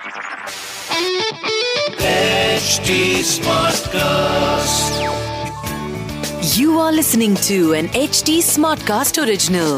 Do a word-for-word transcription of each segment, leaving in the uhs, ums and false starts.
H D Smartcast. You are listening to an H D Smartcast original.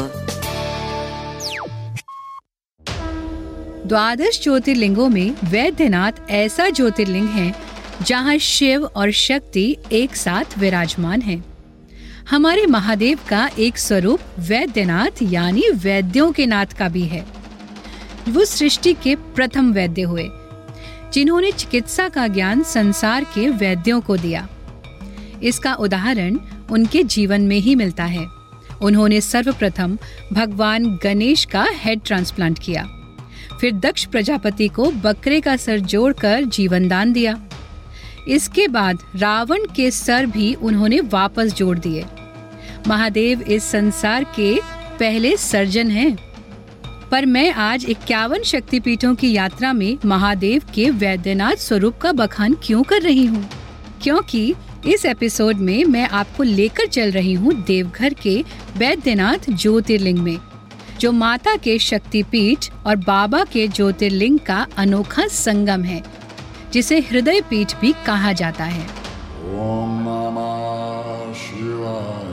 द्वादश ज्योतिर्लिंगों में वैद्यनाथ ऐसा ज्योतिर्लिंग है जहां शिव और शक्ति एक साथ विराजमान हैं। हमारे महादेव का एक स्वरूप वैद्यनाथ यानी वैद्यों के नाथ का भी है। वो सृष्टि के प्रथम वैद्य हुए, जिन्होंने चिकित्सा का ज्ञान संसार के वैद्यों को दिया। इसका उदाहरण उनके जीवन में ही मिलता है। उन्होंने सर्वप्रथम भगवान गणेश का हेड ट्रांसप्लांट किया, फिर दक्ष प्रजापति को बकरे का सर जोड़कर जीवन दान दिया। इसके बाद रावण के सर भी उन्होंने वापस जोड़ दिए। महादेव इस संसार के पहले सर्जन हैं। पर मैं आज इक्यावन शक्तिपीठों की यात्रा में महादेव के वैद्यनाथ स्वरूप का बखान क्यों कर रही हूँ? क्योंकि इस एपिसोड में मैं आपको लेकर चल रही हूँ देवघर के वैद्यनाथ ज्योतिर्लिंग में, जो माता के शक्तिपीठ और बाबा के ज्योतिर्लिंग का अनोखा संगम है, जिसे हृदय पीठ भी कहा जाता है। ओम नमः शिवाय।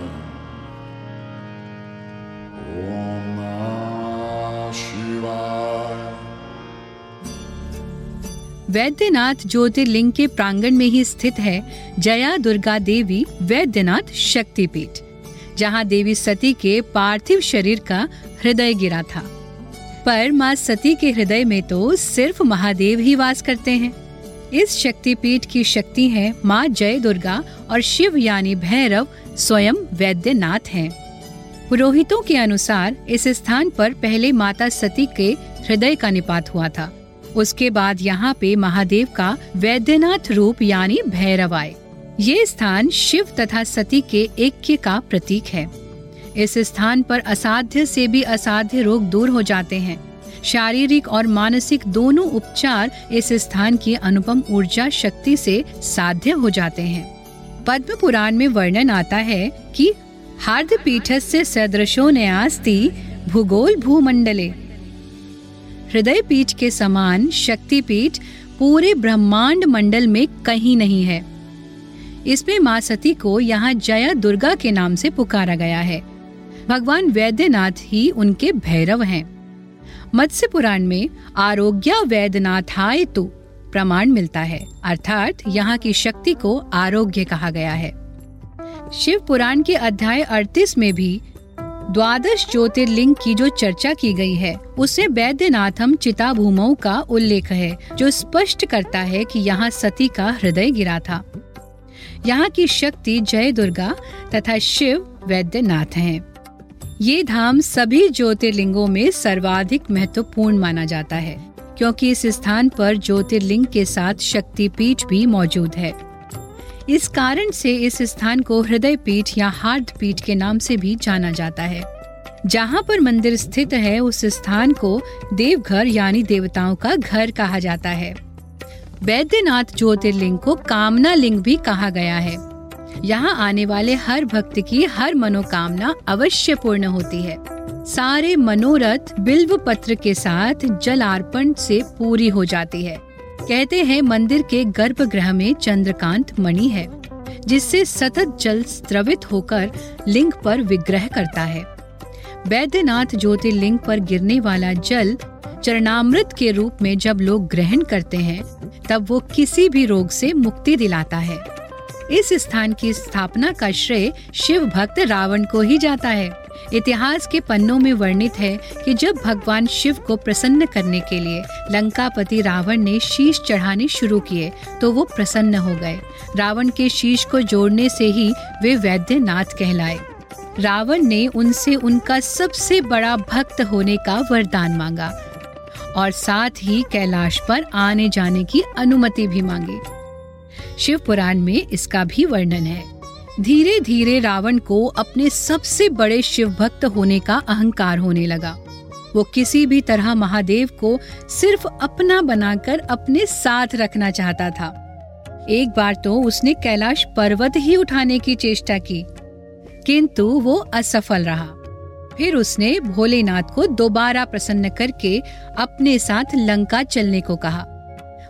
ओम नमः शिवाय। वैद्यनाथ ज्योतिर्लिंग के प्रांगण में ही स्थित है जया दुर्गा देवी वैद्यनाथ शक्तिपीठ, जहां देवी सती के पार्थिव शरीर का हृदय गिरा था। पर मां सती के हृदय में तो सिर्फ महादेव ही वास करते हैं। इस शक्तिपीठ की शक्ति है मां जय दुर्गा और शिव यानी भैरव स्वयं वैद्यनाथ हैं। पुरोहितों के अनुसार इस स्थान पर पहले माता सती के हृदय का निपात हुआ था। उसके बाद यहाँ पे महादेव का वैद्यनाथ रूप यानी भैरव आए। ये स्थान शिव तथा सती के ऐक्य का प्रतीक है। इस स्थान पर असाध्य से भी असाध्य रोग दूर हो जाते हैं। शारीरिक और मानसिक दोनों उपचार इस स्थान की अनुपम ऊर्जा शक्ति से साध्य हो जाते हैं। पद्म पुराण में वर्णन आता है कि हार्दपीठस्य सदृशो न्यास्ति भूगोल भूमंडले। हृदय पीठ के समान शक्तिपीठ पूरे ब्रह्मांड मंडल में कहीं नहीं है। इसमें मां सती को यहाँ जया दुर्गा के नाम से पुकारा गया है। भगवान वैद्यनाथ ही उनके भैरव हैं। मत्स्य पुराण में आरोग्या वैद्यनाथाय तु प्रमाण मिलता है, अर्थात यहाँ की शक्ति को आरोग्य कहा गया है। शिव पुराण के अध्याय अड़तीस में भी द्वादश ज्योतिर्लिंग की जो चर्चा की गई है, उससे वैद्यनाथम चिताभूमौ का उल्लेख है, जो स्पष्ट करता है कि यहाँ सती का हृदय गिरा था। यहाँ की शक्ति जय दुर्गा तथा शिव वैद्यनाथ हैं। ये धाम सभी ज्योतिर्लिंगों में सर्वाधिक महत्वपूर्ण माना जाता है, क्योंकि इस स्थान पर ज्योतिर्लिंग के साथ शक्तिपीठ भी मौजूद है। इस कारण से इस स्थान को हृदय पीठ या हार्द पीठ के नाम से भी जाना जाता है। जहाँ पर मंदिर स्थित है, उस स्थान को देवघर यानी देवताओं का घर कहा जाता है। वैद्यनाथ ज्योतिर्लिंग को कामना लिंग भी कहा गया है। यहाँ आने वाले हर भक्त की हर मनोकामना अवश्य पूर्ण होती है। सारे मनोरथ बिल्व पत्र के साथ जलार्पण से पूरी हो जाती है। कहते हैं मंदिर के गर्भगृह में चंद्रकांत मणि है, जिससे सतत जल स्रवित होकर लिंग पर विग्रह करता है। वैद्यनाथ ज्योतिर्लिंग पर गिरने वाला जल चरणामृत के रूप में जब लोग ग्रहण करते हैं, तब वो किसी भी रोग से मुक्ति दिलाता है। इस स्थान की स्थापना का श्रेय शिव भक्त रावण को ही जाता है। इतिहास के पन्नों में वर्णित है कि जब भगवान शिव को प्रसन्न करने के लिए लंकापति रावण ने शीश चढ़ाने शुरू किए, तो वो प्रसन्न हो गए। रावण के शीश को जोड़ने से ही वे वैद्यनाथ कहलाए। रावण ने उनसे उनका सबसे बड़ा भक्त होने का वरदान मांगा और साथ ही कैलाश पर आने जाने की अनुमति भी मांगी। शिव पुराण में इसका भी वर्णन है। धीरे धीरे रावण को अपने सबसे बड़े शिव भक्त होने का अहंकार होने लगा। वो किसी भी तरह महादेव को सिर्फ अपना बनाकर अपने साथ रखना चाहता था। एक बार तो उसने कैलाश पर्वत ही उठाने की चेष्टा की, किंतु वो असफल रहा। फिर उसने भोलेनाथ को दोबारा प्रसन्न करके अपने साथ लंका चलने को कहा।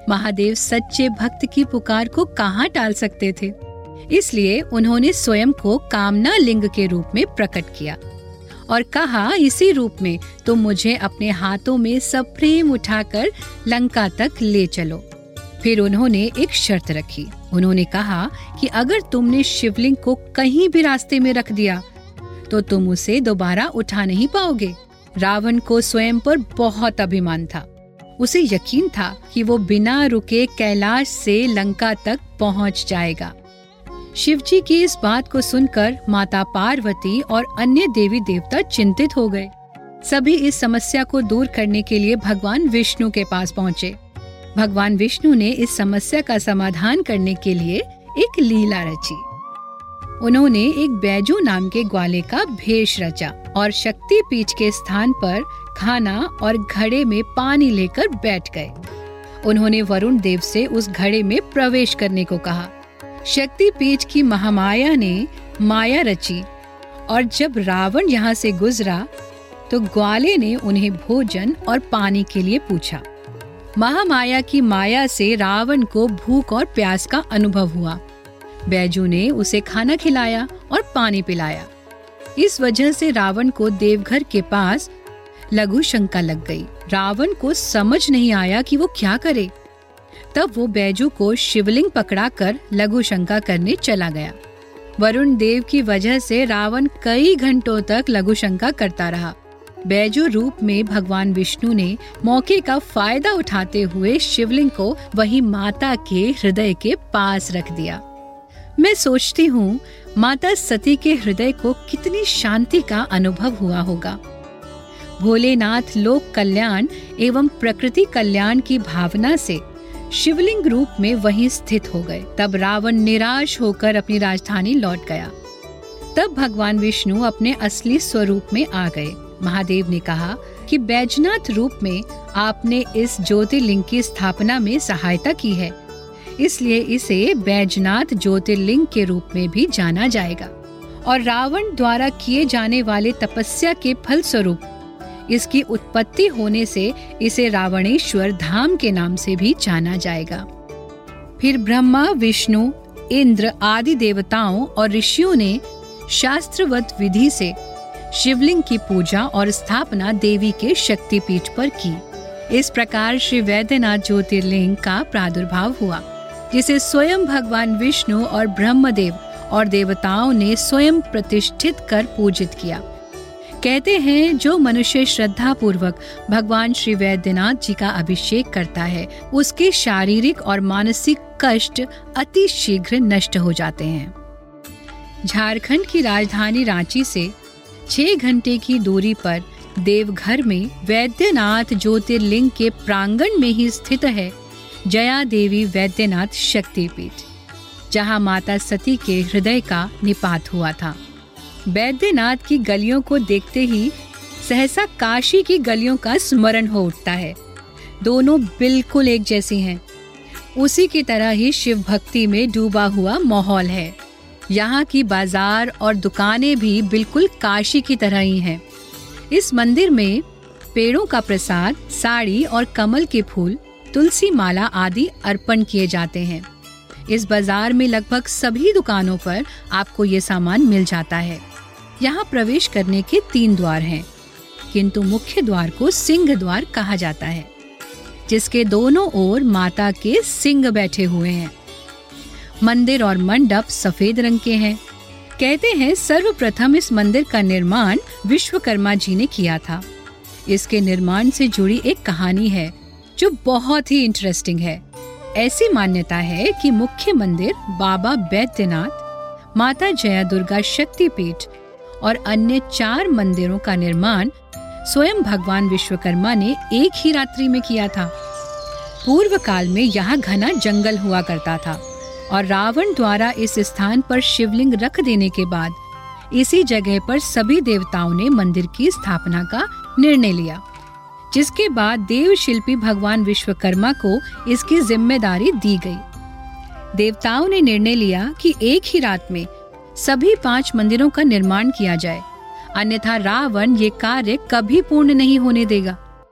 महादेव सच्चे भक्त की पुकार को कहाँ टाल सकते थे। इसलिए उन्होंने स्वयं को कामना लिंग के रूप में प्रकट किया और कहा, इसी रूप में तुम मुझे अपने हाथों में सप्रेम उठाकर लंका तक ले चलो। फिर उन्होंने एक शर्त रखी। उन्होंने कहा कि अगर तुमने शिवलिंग को कहीं भी रास्ते में रख दिया तो तुम उसे दोबारा उठा नहीं पाओगे। रावण को स्वयं पर बहुत अभिमान था। उसे यकीन था कि वो बिना रुके कैलाश से लंका तक पहुंच जाएगा। शिवजी की इस बात को सुनकर माता पार्वती और अन्य देवी देवता चिंतित हो गए। सभी इस समस्या को दूर करने के लिए भगवान विष्णु के पास पहुँचे। भगवान विष्णु ने इस समस्या का समाधान करने के लिए एक लीला रची। उन्होंने एक बैजू नाम के ग्वाले का भेष रचा और शक्ति पीठ के स्थान पर खाना और घड़े में पानी लेकर बैठ गए। उन्होंने वरुण देव से उस घड़े में प्रवेश करने को कहा। शक्ति पीठ की महामाया ने माया रची और जब रावण यहाँ से गुजरा तो ग्वाले ने उन्हें भोजन और पानी के लिए पूछा। महामाया की माया से रावण को भूख और प्यास का अनुभव हुआ। बैजू ने उसे खाना खिलाया और पानी पिलाया। इस वजह से रावण को देवघर के पास लघु शंका लग गई। रावण को समझ नहीं आया कि वो क्या करे। तब वो बैजू को शिवलिंग पकड़ाकर लघु शंका करने चला गया। वरुण देव की वजह से रावण कई घंटों तक लघु शंका करता रहा। बैजू रूप में भगवान विष्णु ने मौके का फायदा उठाते हुए शिवलिंग को वही माता के हृदय के पास रख दिया। मैं सोचती हूँ माता सती के हृदय को कितनी शांति का अनुभव हुआ होगा। भोलेनाथ लोक कल्याण एवं प्रकृति कल्याण की भावना से शिवलिंग रूप में वहीं स्थित हो गए। तब रावण निराश होकर अपनी राजधानी लौट गया। तब भगवान विष्णु अपने असली स्वरूप में आ गए। महादेव ने कहा कि बैजनाथ रूप में आपने इस ज्योतिर्लिंग की स्थापना में सहायता की है, इसलिए इसे बैजनाथ ज्योतिर्लिंग के रूप में भी जाना जाएगा और रावण द्वारा किए जाने वाले तपस्या के फल स्वरूप इसकी उत्पत्ति होने से इसे रावणेश्वर धाम के नाम से भी जाना जाएगा। फिर ब्रह्मा, विष्णु, इंद्र आदि देवताओं और ऋषियों ने शास्त्रवत विधि से शिवलिंग की पूजा और स्थापना देवी के शक्तिपीठ पर की। इस प्रकार श्री वैद्यनाथ ज्योतिर्लिंग का प्रादुर्भाव हुआ, जिसे स्वयं भगवान विष्णु और ब्रह्मदेव और देवताओं ने स्वयं प्रतिष्ठित कर पूजित किया। कहते हैं जो मनुष्य श्रद्धा पूर्वक भगवान श्री वैद्यनाथ जी का अभिषेक करता है उसके शारीरिक और मानसिक कष्ट अति शीघ्र नष्ट हो जाते हैं। झारखंड की राजधानी रांची से छह घंटे की दूरी पर देवघर में वैद्यनाथ ज्योतिर्लिंग के प्रांगण में ही स्थित है जया देवी वैद्यनाथ शक्तिपीठ, जहां माता सती के हृदय का निपात हुआ था। वैद्यनाथ की गलियों को देखते ही सहसा काशी की गलियों का स्मरण हो उठता है। दोनों बिल्कुल एक जैसी हैं। उसी की तरह ही शिव भक्ति में डूबा हुआ माहौल है। यहाँ की बाजार और दुकानें भी बिल्कुल काशी की तरह ही हैं। इस मंदिर में पेड़ों का प्रसाद, साड़ी और कमल के फूल, तुलसी माला आदि अर्पण किए जाते हैं। इस बाजार में लगभग सभी दुकानों पर आपको ये सामान मिल जाता है। यहाँ प्रवेश करने के तीन द्वार हैं, किंतु मुख्य द्वार को सिंह द्वार कहा जाता है, जिसके दोनों ओर माता के सिंह बैठे हुए हैं। मंदिर और मंडप सफेद रंग के हैं। कहते हैं सर्वप्रथम इस मंदिर का निर्माण विश्वकर्मा जी ने किया था। इसके निर्माण से जुड़ी एक कहानी है जो बहुत ही इंटरेस्टिंग है। ऐसी मान्यता है कि मुख्य मंदिर बाबा बैद्यनाथ, माता जया दुर्गा शक्तिपीठ और अन्य चार मंदिरों का निर्माण स्वयं भगवान विश्वकर्मा ने एक ही रात्रि में किया था। पूर्व काल में यहाँ घना जंगल हुआ करता था और रावण द्वारा इस स्थान पर शिवलिंग रख देने के बाद इसी जगह पर सभी देवताओं ने मंदिर की स्थापना का निर्णय लिया, जिसके बाद देव शिल्पी भगवान विश्वकर्मा को इसकी जिम्मेदारी दी गई। देवताओं ने निर्णय लिया कि एक ही रात में सभी पांच मंदिरों का निर्माण किया जाए, अन्यथा रावण ये कार्य कभी पूर्ण नहीं होने देगा।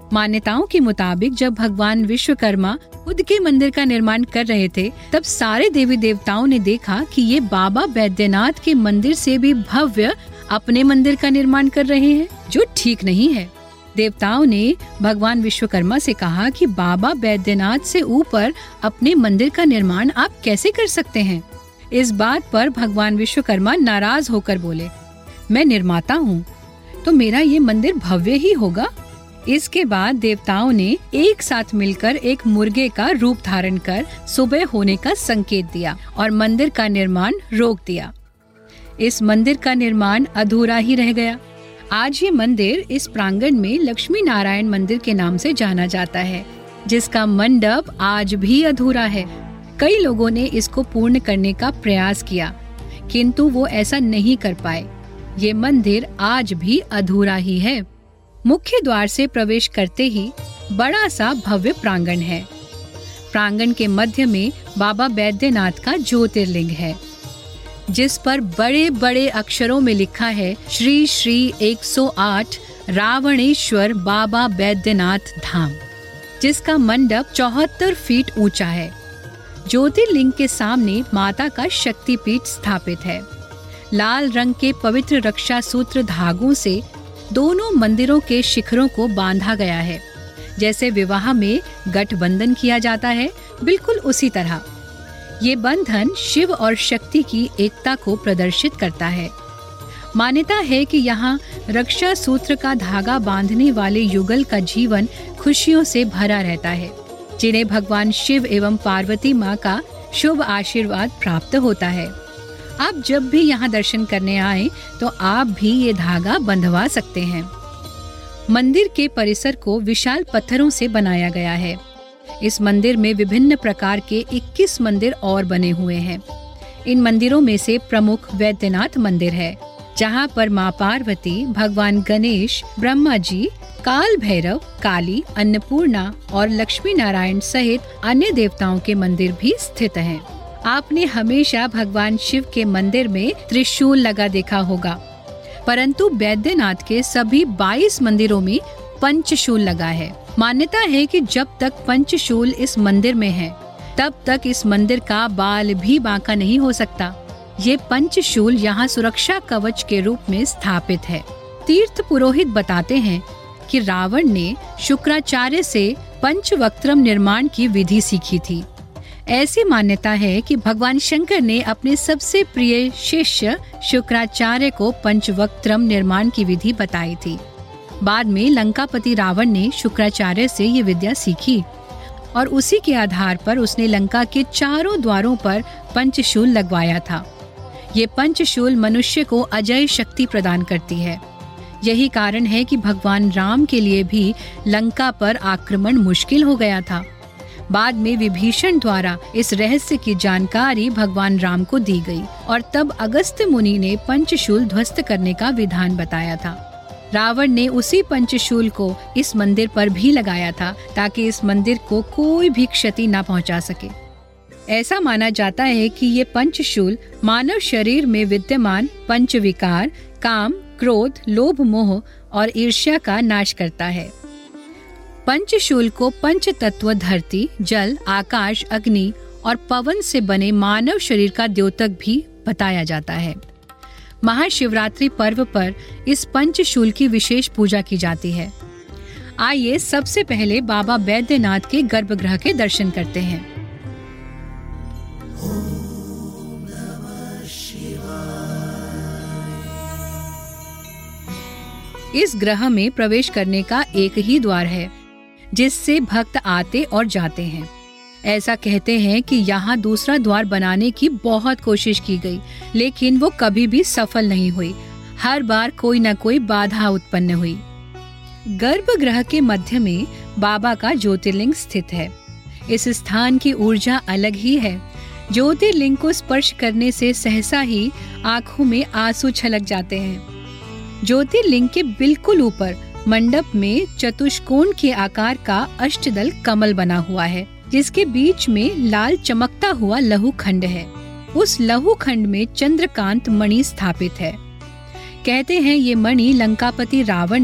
मान्यताओं के मुताबिक जब भगवान विश्वकर्मा खुद के मंदिर का निर्माण कर रहे थे, तब सारे देवी देवताओं ने देखा कि ये बाबा बैद्यनाथ के मंदिर से भी भव्य अपने मंदिर का निर्माण कर रहे हैं, जो ठीक नहीं है। देवताओं ने भगवान विश्वकर्मा से कहा कि बाबा बैद्यनाथ से ऊपर अपने मंदिर का निर्माण आप कैसे कर सकते हैं। इस बात पर भगवान विश्वकर्मा नाराज होकर बोले, मैं निर्माता हूँ, तो मेरा ये मंदिर भव्य ही होगा। इसके बाद देवताओं ने एक साथ मिलकर एक मुर्गे का रूप धारण कर सुबह होने का संकेत दिया और मंदिर का निर्माण रोक दिया। इस मंदिर का निर्माण अधूरा ही रह गया। आज ये मंदिर इस प्रांगण में लक्ष्मी नारायण मंदिर के नाम से जाना जाता है, जिसका मंडप आज भी अधूरा है। कई लोगों ने इसको पूर्ण करने का प्रयास किया, किंतु वो ऐसा नहीं कर पाए। ये मंदिर आज भी अधूरा ही है। मुख्य द्वार से प्रवेश करते ही बड़ा सा भव्य प्रांगण है। प्रांगण के मध्य में बाबा बैद्यनाथ का ज्योतिर्लिंग है, जिस पर बड़े बड़े अक्षरों में लिखा है श्री श्री एक सौ आठ रावणेश्वर बाबा बैद्यनाथ धाम, जिसका मंडप चौहत्तर फीट ऊंचा है। ज्योतिर्लिंग के सामने माता का शक्तिपीठ स्थापित है। लाल रंग के पवित्र रक्षा सूत्र धागों से दोनों मंदिरों के शिखरों को बांधा गया है। जैसे विवाह में गठबंधन किया जाता है, बिल्कुल उसी तरह ये बंधन शिव और शक्ति की एकता को प्रदर्शित करता है। मान्यता है कि यहाँ रक्षा सूत्र का धागा बांधने वाले युगल का जीवन खुशियों से भरा रहता है, जिन्हें भगवान शिव एवं पार्वती माँ का शुभ आशीर्वाद प्राप्त होता है। आप जब भी यहाँ दर्शन करने आए तो आप भी ये धागा बंधवा सकते हैं। मंदिर के परिसर को विशाल पत्थरों से बनाया गया है। इस मंदिर में विभिन्न प्रकार के इक्कीस मंदिर और बने हुए हैं। इन मंदिरों में से प्रमुख वैद्यनाथ मंदिर है, जहाँ पर माँ पार्वती, भगवान गणेश, ब्रह्मा जी, काल भैरव, काली, अन्नपूर्णा और लक्ष्मी नारायण सहित अन्य देवताओं के मंदिर भी स्थित हैं। आपने हमेशा भगवान शिव के मंदिर में त्रिशूल लगा देखा होगा, परंतु बैद्यनाथ के सभी बाईस मंदिरों में पंचशूल लगा है। मान्यता है कि जब तक पंचशूल इस मंदिर में है, तब तक इस मंदिर का बाल भी बांका नहीं हो सकता। ये पंचशूल यहाँ सुरक्षा कवच के रूप में स्थापित है। तीर्थ पुरोहित बताते हैं कि रावण ने शुक्राचार्य से पंचवक्त्रम निर्माण की विधि सीखी थी। ऐसी मान्यता है कि भगवान शंकर ने अपने सबसे प्रिय शिष्य शुक्राचार्य को पंचवक्त्रम निर्माण की विधि बताई थी। बाद में लंकापति रावण ने शुक्राचार्य से ये विद्या सीखी और उसी के आधार पर उसने लंका के चारों द्वारों पर पंचशूल लगवाया था। ये पंचशूल मनुष्य को अजय शक्ति प्रदान करती है। यही कारण है कि भगवान राम के लिए भी लंका पर आक्रमण मुश्किल हो गया था। बाद में विभीषण द्वारा इस रहस्य की जानकारी भगवान राम को दी गई और तब अगस्त्य मुनि ने पंचशूल ध्वस्त करने का विधान बताया था। रावण ने उसी पंचशूल को इस मंदिर पर भी लगाया था, ताकि इस मंदिर को कोई भी क्षति न पहुंचा सके। ऐसा माना जाता है कि ये पंचशूल मानव शरीर में विद्यमान पंच विकार, काम, क्रोध, लोभ, मोह और ईर्ष्या का नाश करता है। पंचशूल को पंच तत्व धरती, जल, आकाश, अग्नि और पवन से बने मानव शरीर का द्योतक भी बताया जाता है। महाशिवरात्रि पर्व पर इस पंचशूल की विशेष पूजा की जाती है। आइए सबसे पहले बाबा बैद्यनाथ के गर्भगृह के दर्शन करते हैं। इस ग्रह में प्रवेश करने का एक ही द्वार है, जिससे भक्त आते और जाते हैं। ऐसा कहते हैं कि यहाँ दूसरा द्वार बनाने की बहुत कोशिश की गई, लेकिन वो कभी भी सफल नहीं हुई। हर बार कोई न कोई बाधा उत्पन्न हुई। गर्भगृह के मध्य में बाबा का ज्योतिर्लिंग स्थित है। इस स्थान की ऊर्जा अलग ही है। ज्योतिर्लिंग को स्पर्श करने से सहसा ही आंखों में आंसू छलक जाते हैं। ज्योतिर्लिंग के बिल्कुल ऊपर मंडप में चतुष्कोण के आकार का अष्टदल कमल बना हुआ है, जिसके बीच में लाल चमकता हुआ लहू खंड है। उस लहू खंड में चंद्रकांत मणि स्थापित है। कहते हैं ये मणि लंकापति रावण ने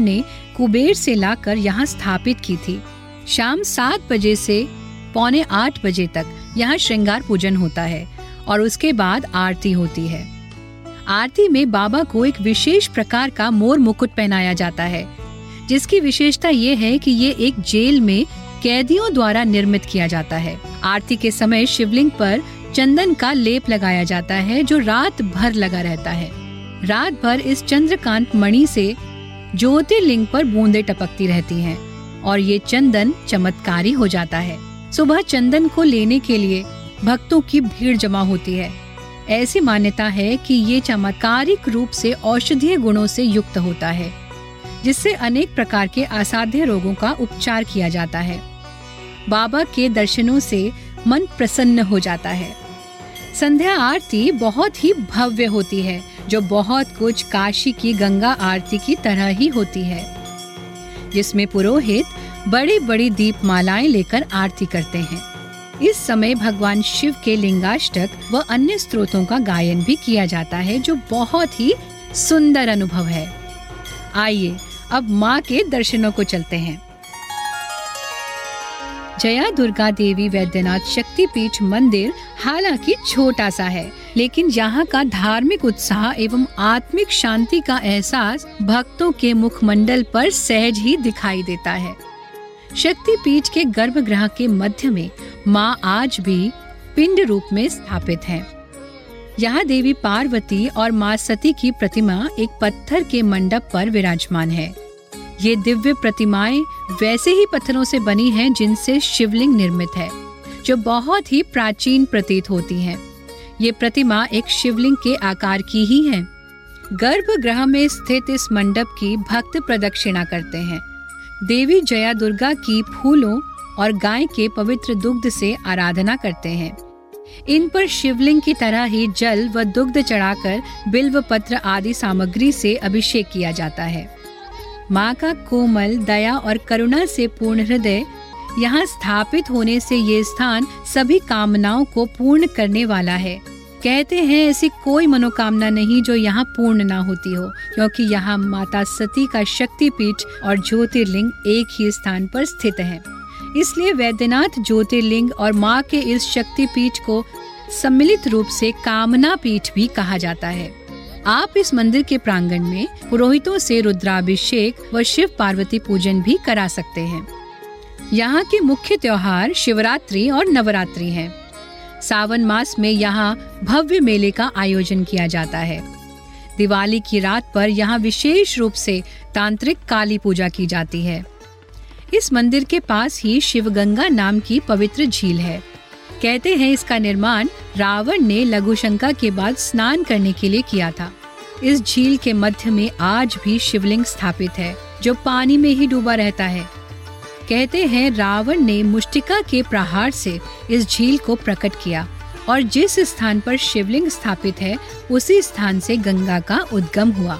कुबेर से लाकर यहाँ स्थापित की थी। शाम सात बजे से पौने आठ बजे तक यहाँ श्रृंगार पूजन होता है और उसके बाद आरती होती है। आरती में बाबा को एक विशेष प्रकार का मोर मुकुट पहनाया जाता है, जिसकी विशेषता ये है कि ये एक जेल में कैदियों द्वारा निर्मित किया जाता है। आरती के समय शिवलिंग पर चंदन का लेप लगाया जाता है जो रात भर लगा रहता है। रात भर इस चंद्रकांत मणि से ज्योतिर्लिंग पर बूंदें टपकती रहती हैं और ये चंदन चमत्कारी हो जाता है। सुबह चंदन को लेने के लिए भक्तों की भीड़ जमा होती है। ऐसी मान्यता है कि ये चमत्कारिक रूप से औषधीय गुणों से युक्त होता है, जिससे अनेक प्रकार के असाध्य रोगों का उपचार किया जाता है। बाबा के दर्शनों से मन प्रसन्न हो जाता है। संध्या आरती बहुत ही भव्य होती है, जो बहुत कुछ काशी की गंगा आरती की तरह ही होती है, जिसमें पुरोहित बड़ी बड़ी दीपमालाएं लेकर आरती करते हैं। इस समय भगवान शिव के लिंगाष्टक व अन्य स्तोत्रों का गायन भी किया जाता है, जो बहुत ही सुंदर अनुभव है। आइए अब माँ के दर्शनों को चलते हैं। जया दुर्गा देवी वैद्यनाथ शक्तिपीठ मंदिर हालांकि छोटा सा है, लेकिन यहाँ का धार्मिक उत्साह एवं आत्मिक शांति का एहसास भक्तों के मुखमंडल पर सहज ही दिखाई देता है। शक्तिपीठ के गर्भगृह के मध्य में माँ आज भी पिंड रूप में स्थापित हैं। यहाँ देवी पार्वती और माँ सती की प्रतिमा एक पत्थर के मंडप पर विराजमान है। ये दिव्य प्रतिमाएं वैसे ही पत्थरों से बनी हैं जिनसे शिवलिंग निर्मित है, जो बहुत ही प्राचीन प्रतीत होती हैं। ये प्रतिमा एक शिवलिंग के आकार की ही है। गर्भगृह में स्थित इस मंडप की भक्त प्रदक्षिणा करते हैं। देवी जया दुर्गा की फूलों और गाय के पवित्र दुग्ध से आराधना करते हैं। इन पर शिवलिंग की तरह ही जल व दुग्ध चढ़ाकर बिल्व पत्र आदि सामग्री से अभिषेक किया जाता है। माँ का कोमल दया और करुणा से पूर्ण हृदय यहाँ स्थापित होने से ये स्थान सभी कामनाओं को पूर्ण करने वाला है। कहते हैं ऐसी कोई मनोकामना नहीं जो यहाँ पूर्ण ना होती हो, क्योंकि यहाँ माता सती का शक्तिपीठ और ज्योतिर्लिंग एक ही स्थान पर स्थित है। इसलिए वैद्यनाथ ज्योतिर्लिंग और माँ के इस शक्तिपीठ को सम्मिलित रूप से कामना पीठ भी कहा जाता है। आप इस मंदिर के प्रांगण में पुरोहितों से रुद्राभिषेक व शिव पार्वती पूजन भी करा सकते हैं। यहाँ के मुख्य त्योहार शिवरात्रि और नवरात्रि हैं। सावन मास में यहाँ भव्य मेले का आयोजन किया जाता है। दिवाली की रात पर यहाँ विशेष रूप से तांत्रिक काली पूजा की जाती है। इस मंदिर के पास ही शिवगंगा नाम की पवित्र झील है। कहते हैं इसका निर्माण रावण ने लघुशंका के बाद स्नान करने के लिए किया था। इस झील के मध्य में आज भी शिवलिंग स्थापित है, जो पानी में ही डूबा रहता है। कहते हैं रावण ने मुष्टिका के प्रहार से इस झील को प्रकट किया और जिस स्थान पर शिवलिंग स्थापित है उसी स्थान से गंगा का उद्गम हुआ।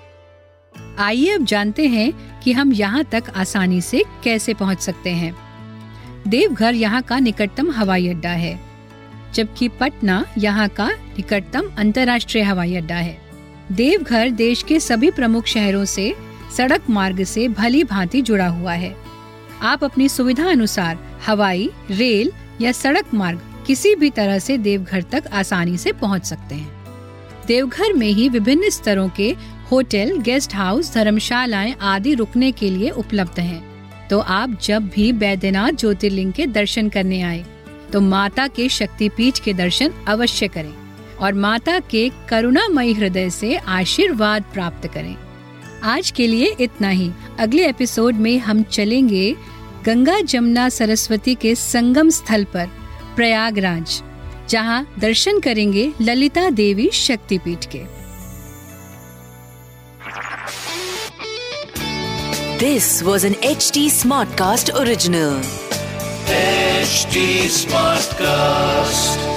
आइए अब जानते हैं कि हम यहाँ तक आसानी से कैसे पहुँच सकते हैं। देवघर यहाँ का निकटतम हवाई अड्डा है, जबकि पटना यहाँ का निकटतम अंतर्राष्ट्रीय हवाई अड्डा है। देवघर देश के सभी प्रमुख शहरों से सड़क मार्ग से भली भांति जुड़ा हुआ है। आप अपनी सुविधा अनुसार हवाई, रेल या सड़क मार्ग किसी भी तरह से देवघर तक आसानी से पहुंच सकते हैं। देवघर में ही विभिन्न स्तरों के होटल, गेस्ट हाउस, धर्मशालाएं आदि रुकने के लिए उपलब्ध हैं। तो आप जब भी बैद्यनाथ ज्योतिर्लिंग के दर्शन करने आए तो माता के शक्तिपीठ के दर्शन अवश्य करें और माता के करुणामयी हृदय से आशीर्वाद प्राप्त करें। आज के लिए इतना ही। अगले एपिसोड में हम चलेंगे गंगा जमुना सरस्वती के संगम स्थल पर प्रयागराज, जहां दर्शन करेंगे ललिता देवी शक्तिपीठ के। This was an H T Smartcast original. H T Smartcast.